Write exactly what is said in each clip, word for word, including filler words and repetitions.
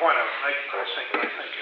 point I was making, I was thinking, I think.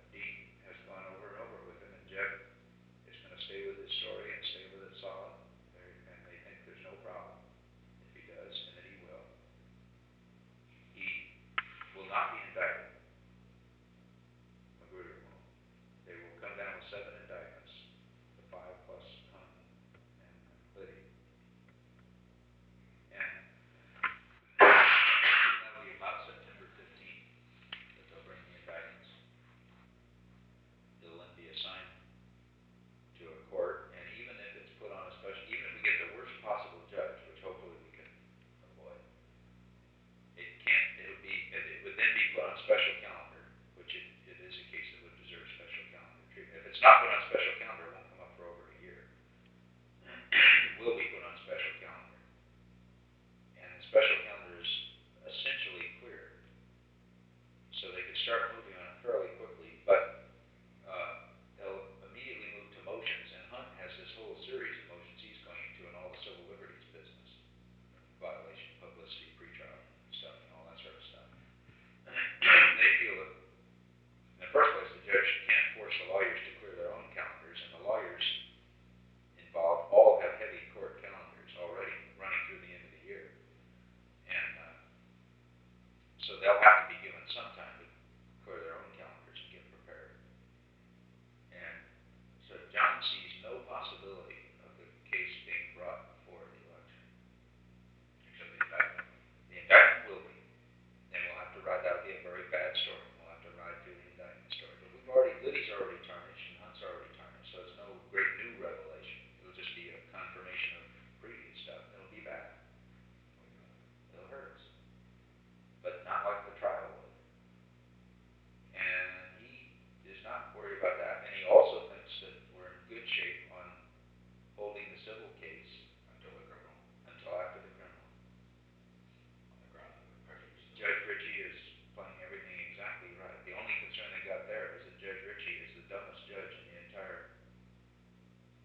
Stay with its story and stay with it solid.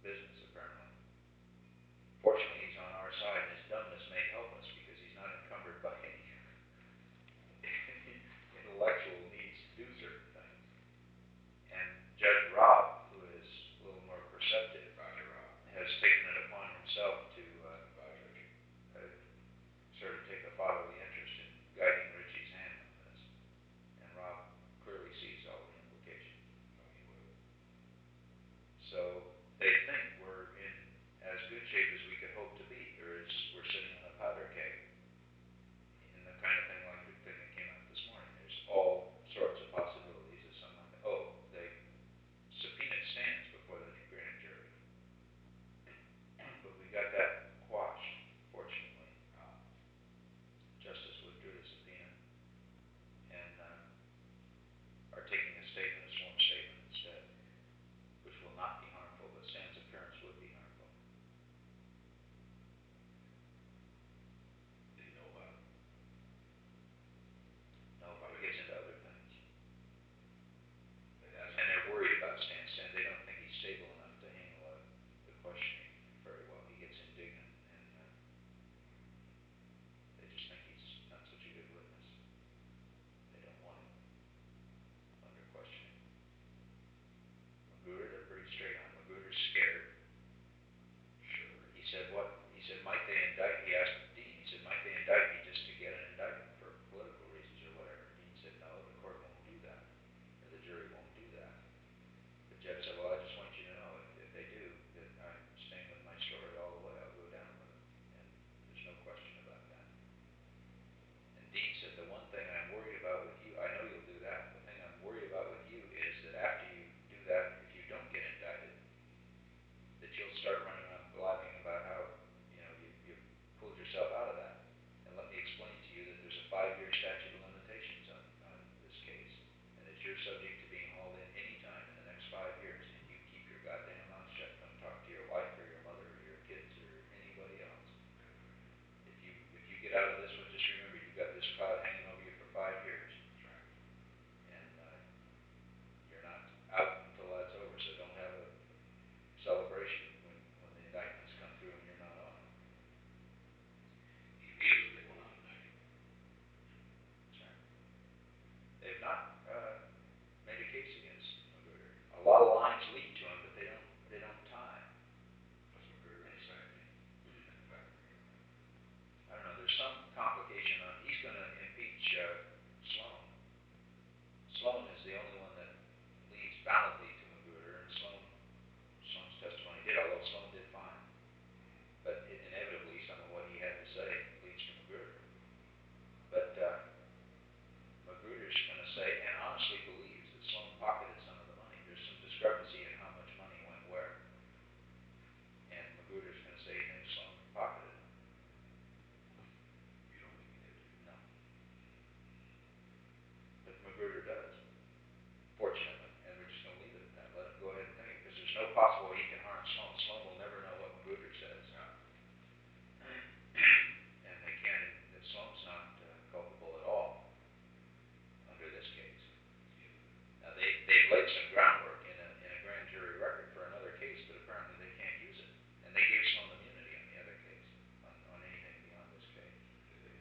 business, apparently. Fortunately, he's on our side, and his dumbness may help us because he's not encumbered by any intellectual needs to do certain things. And Judge Robb, who is a little more perceptive, Roger Rob. has taken it upon himself to uh, Roger. uh, sort of take a fatherly interest in guiding Richie's hand on this. And Rob clearly sees all the implications. Oh, he will. So they think we're in as good shape as we could hope to be, or as we're sitting on a powder keg in the kind of thing like the thing that came out this morning. There's all sorts of possibilities of someone, oh, they subpoenaed Stans before the grand jury. But we got that quashed, fortunately. Uh, Justice withdrew the subpoena and uh, are taking a statement, a sworn statement instead, which will not be harmful, but Stan's appearance would be harmful. did he know about it? No, but it gets into other things. It has. And they're worried about Stan. Stan, they don't think he's stable enough to handle uh, the questioning very well. He gets indignant, and uh, they just think he's not such a good witness. They don't want him under questioning. Magruder, they're pretty straight on. Magruder's scared. Sure. He said, what? He said, might they indict, he asked Dean, he said, might they indict me just to get an indictment for political reasons or whatever? Dean said, no, the court won't do that, or the jury won't do that. The judge said, well, I just want you to know, if, if they do, that I'm staying with my story all the way. I'll go down with it. And there's no question about that. And Dean said, the one thing I'm worried about with you, I know you'll do that. The thing I'm worried about with you is that after you do that, if you don't get indicted, that you'll start running around blabbing about how, you know, you, you pulled yourself out of that. And let me explain to you that there's a five-year statute of limitations on, on this case, and that you're subject to being hauled in any time in the next five years, and you keep your goddamn mouth shut. Don't talk to your wife or your mother or your kids or anybody else. If you if you get out of this one, just remember you've got this cloud hanging over you for five years. That's right. And uh, you're not out until that's over, so don't have a celebration when, when the indictments come through and you're not on. He feels that they will not indict him. That's right. They've not uh, made a case against Magruder. A lot of lines lead to him, but they don't they don't tie. What's Magruder going to say? In fact, I don't know. There's some complication on. He's going to impeach uh, Sloan. Sloan is the only one that leads validly to Magruder, and Sloan Sloan's testimony did, although Sloan did fine. But it, inevitably, some of what he had to say leads to Magruder. But uh, Magruder's going to say, and honestly believes, that Sloan pocketed some of the money. There's some discrepancy in how much money went where. And Magruder's going to say he thinks Sloan pocketed it. you don't think he did, do you? No. But Magruder does, fortunately. And we're just going to leave it at that. Let him go ahead and think it, because there's no possible way he can harm Sloan. Sloan will never know what Magruder says. Yeah. And they can't, that Sloan's not uh, culpable at all under this case. Now, they, they've laid some groundwork in a, in a grand jury record for another case, but apparently they can't use it. And they gave Sloan immunity on the other case, on, on anything beyond this case. Did they?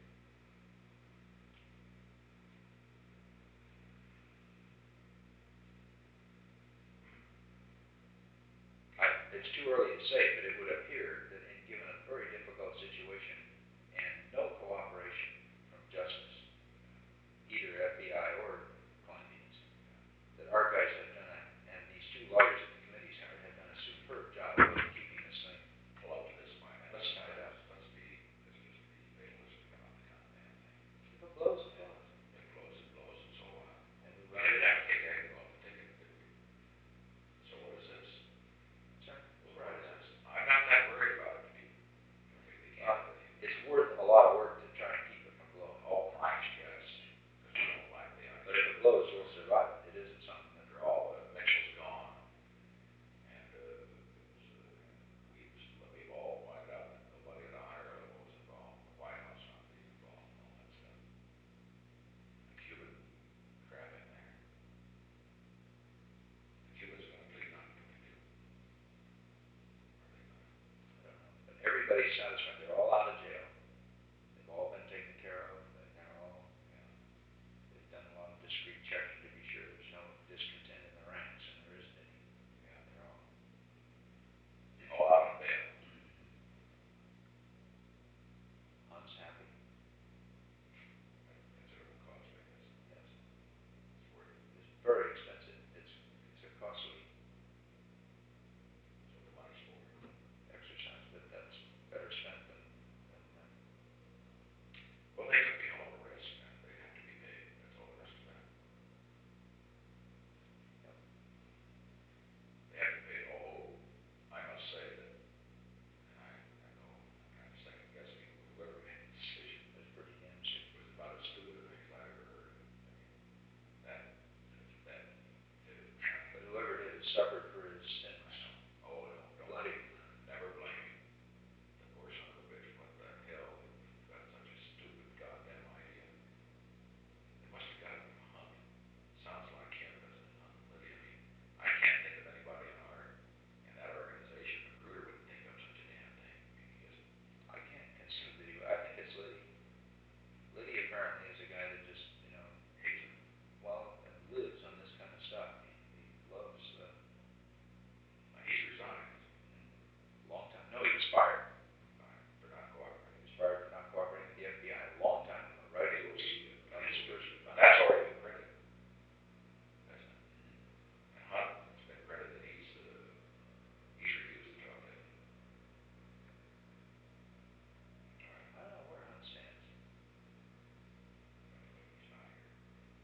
I, it's too early to say, but it would appear that in given a very difficult situation and no cooperation from justice, either F B I or Kleindienst, that our guys have done a, and these two lawyers that the committee's hired have done a superb job of keeping this thing. Well, up to this point, man, Let's let's, tie it up. let's be, let's just be realistic about the goddamn thing. If it blows, it blows. If it blows, it blows, and so what? And we We ride didn't it have out. to take Agnew off the ticket, did we? So what is this? That's right. Well, We'll what ride is it out. this? I'm not that worried about everybody's satisfied. They're all out of jail. They've all been taken care of. They- They're all, you know, they've done a lot of discreet checking to be sure there's no discontent in the ranks, and there isn't any. Yeah. They're all. All out on bail. Hunt's happy. Considerable cost, I guess. Yes. It's worth it. It's very expensive. It's it's a costly That's what the money's for. exercise, but that's better spent than than. Uh, Well, they took a hell of a risk, and they have to be paid. That's all there is to that. yep. They have to be paid. Although, I must say that, and I, I know I'm kind of second guessing whoever made the decision. It's pretty damn stupid. It was about as stupid a thing as I ever heard. I mean, that, that, that, But whoever did it suffered for his sins. I know. Oh, no, don't Bloody. never blame him. The poor son of a bitch. What the hell? You've got such a stupid goddamn idea. It must have got it from Hunt. Sounds like him, doesn't it, Hunt? Liddy, I mean, I can't think of anybody in our, in that organization. Magruder wouldn't think up such a damn thing. I mean, he isn't. I can't conceive that he. I think it's Liddy. Liddy apparently is a guy that just, you know, Hates him. well, and lives on this kind of stuff. He, he loves. Uh, Now, he's resigned. long time. No, he was fired. Fine, for not cooperating. He was fired for not cooperating with the F B I a long time ago, right? It It was, was uh, on his first. that's already been printed, hasn't it? And Hunt, it's been printed that he's, uh, he's refused the job, hasn't he? All right. I don't know where Hunt stands. Let me look. He's not here.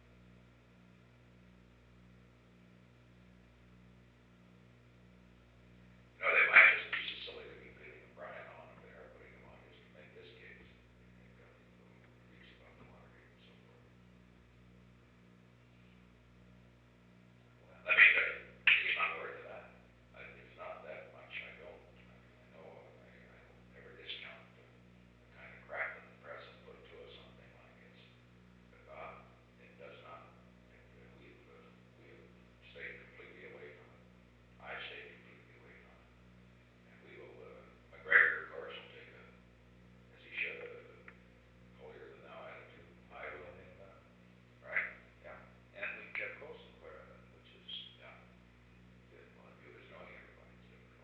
You know, they might just be so silly to keep leaving Brian on up there, putting him on just to make this case. They've got these little freaks about the Watergate and so forth. Well, Let me tell you, he's not worth that. I, it's not that much. I don't. I mean, I know. I, I don't ever discount the, the kind of crap that the press has put to us on a thing like this. But God, it does not. It, uh, we've uh, we have stayed completely away from it. I've stayed completely away from it. And we will. Uh, McGregor, of course, will take a, as he should, a holier than thou attitude. I will think about it. Right? Yeah. And we kept Colson clear of it, which is Yeah. good. Well, the view is knowing everybody is difficult.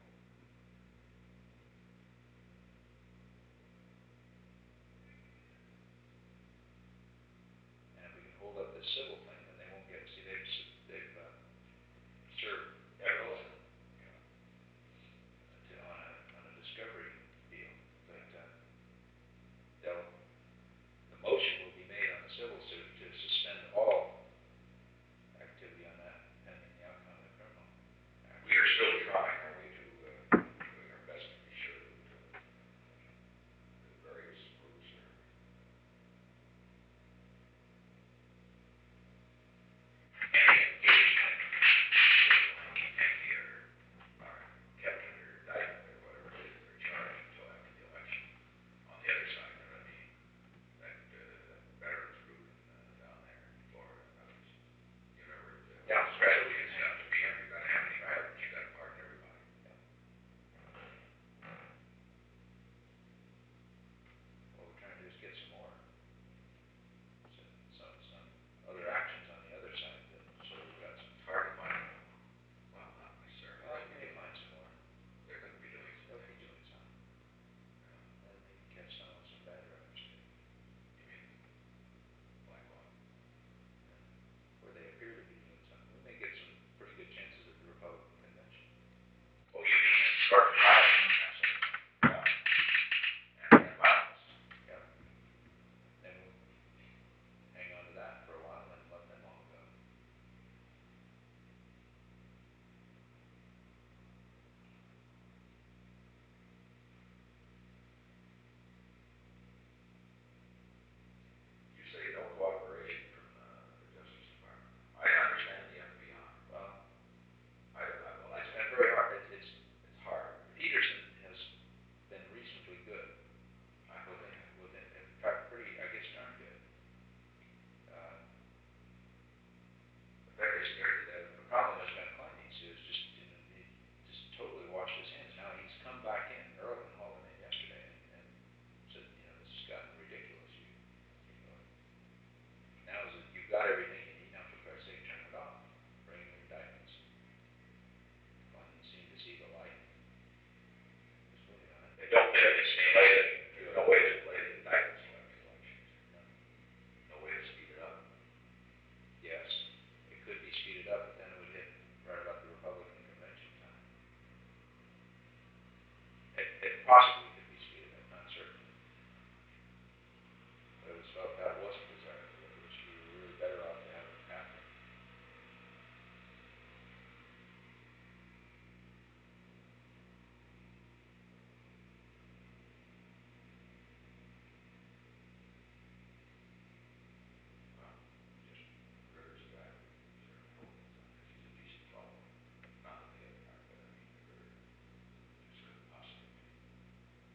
And if we can hold up this civil thing, then they won't get. See, they've s- they've uh, served Everyone. Colson Yeah. to, on a on a discovery deal, but uh, they'll the motion will be made on the civil suit to suspend all activity on that pending the outcome of the criminal action. We are still trying, are we, to uh, doing our best to be sure that uh, the various groups are possibly could be speed limit, not certain. But it was felt that wasn't desirable, it was, we were really better off to have it happen. Well, just Rivers a guy we certainly hope it's on, because he's a decent fellow. Not that the other guy, but I mean, the River just couldn't possibly be.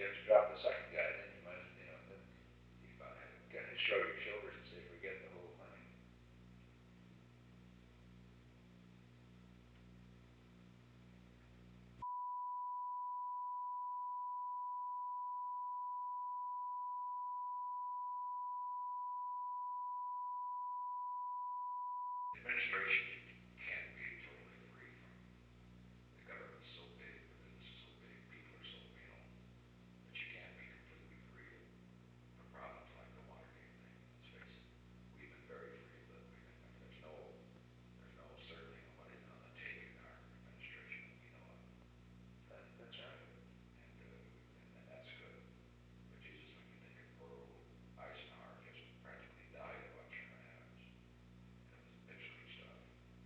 have to drop the second guy, then you might, you know, then you kind of shrug your shoulders and say, forget the whole thing. Administration, you can't be totally free from, the government's so big, the business is so big, people are so, you know, but you can't be completely free of, of problems like the Watergate thing, let's face it. We've been very free of it, we've been, I mean, there's no, there's no, certainly nobody's been on the take in our administration that we know of. That, that's right. And, uh, and, and that's good. But Jesus, when you think of poor old Eisenhower just practically died about Sherman Adams, and it was pipsqueak stuff.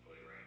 put it right